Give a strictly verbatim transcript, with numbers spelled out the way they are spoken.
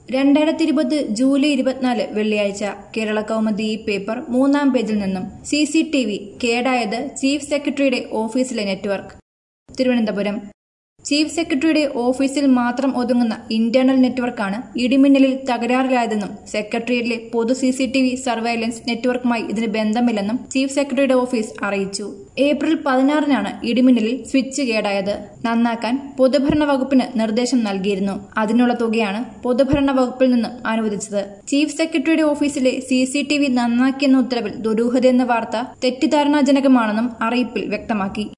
രണ്ടായിരത്തി ഇരുപത് ജൂലൈ ഇരുപത്തിനാല് വെള്ളിയാഴ്ച കേരള കൗമുദി പേപ്പർ മൂന്നാം പേജിൽ നിന്നും സി സി ടി വി കേടായത് ചീഫ് സെക്രട്ടറിയുടെ ഓഫീസിലെ നെറ്റ്വർക്ക്. തിരുവനന്തപുരം ചീഫ് സെക്രട്ടറിയുടെ ഓഫീസിൽ മാത്രം ഒതുങ്ങുന്ന ഇന്റേണൽ നെറ്റ്വർക്കാണ് ഇടിമിന്നലിൽ തകരാറിലായതെന്നും സെക്രട്ടേറിയറ്റിലെ പൊതു C C T V surveillance നെറ്റ്വർക്കുമായി ഇതിന് ബന്ധമില്ലെന്നും ചീഫ് സെക്രട്ടറിയുടെ ഓഫീസ് അറിയിച്ചു. ഏപ്രിൽ പതിനാറിനാണ് ഇടിമിന്നലിൽ സ്വിച്ച് കേടായത്. നന്നാക്കാൻ പൊതുഭരണ വകുപ്പിന് നിർദ്ദേശം നൽകിയിരുന്നു. അതിനുള്ള തുകയാണ് പൊതുഭരണ വകുപ്പിൽ നിന്നും അനുവദിച്ചത്. ചീഫ് സെക്രട്ടറിയുടെ ഓഫീസിലെ സി സി ടി വി നന്നാക്കിയെന്ന ഉത്തരവിൽ ദുരൂഹതയെന്ന വാർത്ത തെറ്റിദ്ധാരണാജനകമാണെന്നും അറിയിപ്പിൽ വ്യക്തമാക്കി.